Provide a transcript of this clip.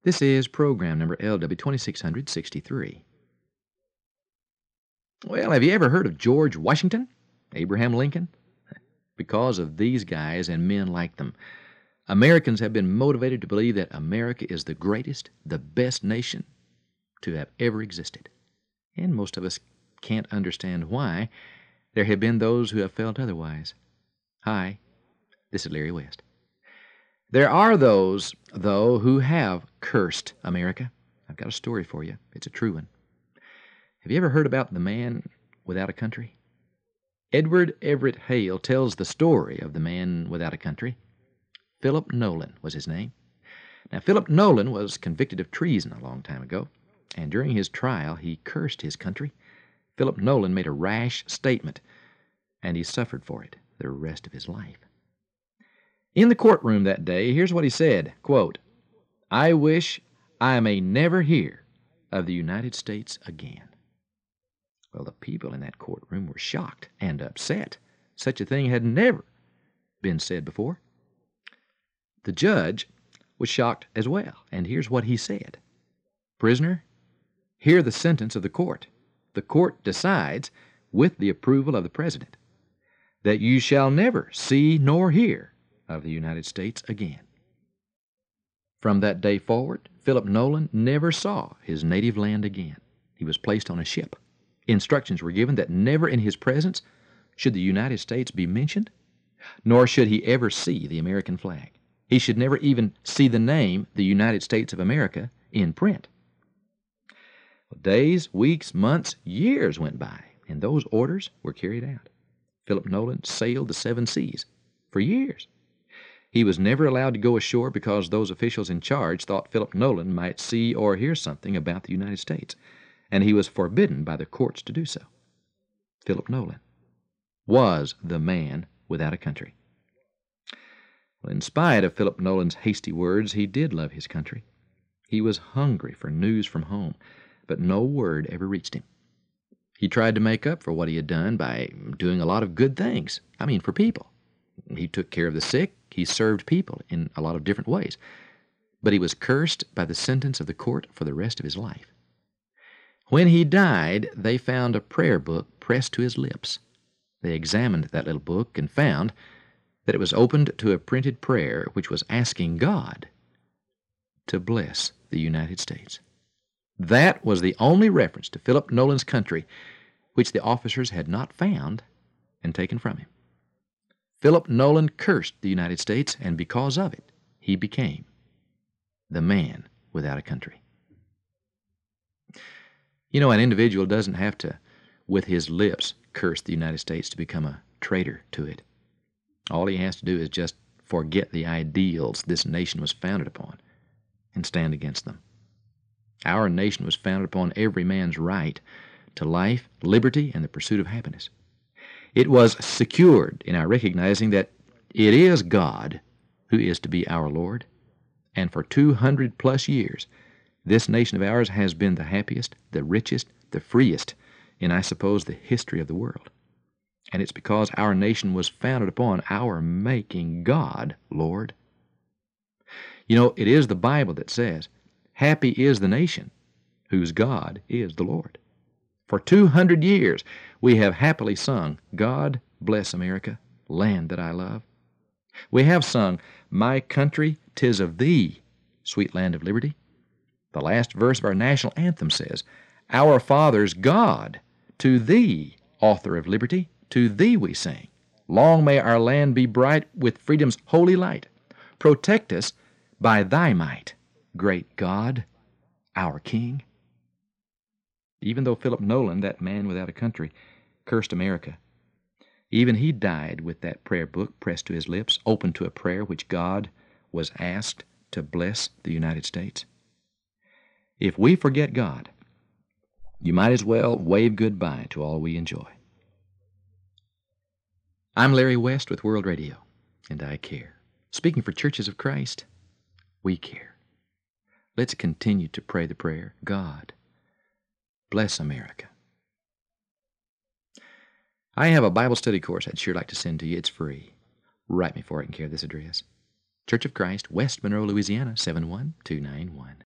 This is program number LW 2663. Well, have you ever heard of George Washington? Abraham Lincoln? Because of these guys and men like them, Americans have been motivated to believe that America is the greatest, the best nation to have ever existed. And most of us can't understand why there have been those who have felt otherwise. Hi, this is Larry West. There are those, though, who have cursed America. I've got a story for you. It's a true one. Have you ever heard about the man without a country? Edward Everett Hale tells the story of the man without a country. Philip Nolan was his name. Now, Philip Nolan was convicted of treason a long time ago, and during his trial he cursed his country. Philip Nolan made a rash statement, and he suffered for it the rest of his life. In the courtroom that day, here's what he said, quote, "I wish I may never hear of the United States again." Well, the people in that courtroom were shocked and upset. Such a thing had never been said before. The judge was shocked as well, and here's what he said. "Prisoner, hear the sentence of the court. The court decides, with the approval of the President, that you shall never see nor hear of the United States again." From that day forward, Philip Nolan never saw his native land again. He was placed on a ship. Instructions were given that never in his presence should the United States be mentioned, nor should he ever see the American flag. He should never even see the name, the United States of America, in print. Days, weeks, months, years went by, and those orders were carried out. Philip Nolan sailed the seven seas for years. He was never allowed to go ashore because those officials in charge thought Philip Nolan might see or hear something about the United States, and he was forbidden by the courts to do so. Philip Nolan was the man without a country. Well, in spite of Philip Nolan's hasty words, he did love his country. He was hungry for news from home, but no word ever reached him. He tried to make up for what he had done by doing a lot of good things. For people. He took care of the sick. He served people in a lot of different ways. But he was cursed by the sentence of the court for the rest of his life. When he died, they found a prayer book pressed to his lips. They examined that little book and found that it was opened to a printed prayer which was asking God to bless the United States. That was the only reference to Philip Nolan's country which the officers had not found and taken from him. Philip Nolan cursed the United States, and because of it, he became the man without a country. An individual doesn't have to, with his lips, curse the United States to become a traitor to it. All he has to do is just forget the ideals this nation was founded upon and stand against them. Our nation was founded upon every man's right to life, liberty, and the pursuit of happiness. It was secured in our recognizing that it is God who is to be our Lord, and for 200+ years, this nation of ours has been the happiest, the richest, the freest in, I suppose, the history of the world. And it's because our nation was founded upon our making God Lord. It is the Bible that says, "Happy is the nation whose God is the Lord." For 200 years, we have happily sung, "God bless America, land that I love." We have sung, "My country, 'tis of thee, sweet land of liberty." The last verse of our national anthem says, "Our fathers' God, to thee, author of liberty, to thee we sing. Long may our land be bright with freedom's holy light. Protect us by thy might, great God, our King." Even though Philip Nolan, that man without a country, cursed America, even he died with that prayer book pressed to his lips, open to a prayer which God was asked to bless the United States. If we forget God, you might as well wave goodbye to all we enjoy. I'm Larry West with World Radio, and I care. Speaking for Churches of Christ, we care. Let's continue to pray the prayer, God, bless America. I have a Bible study course I'd sure like to send to you. It's free. Write me for it in care of this address. Church of Christ, West Monroe, Louisiana, 71291.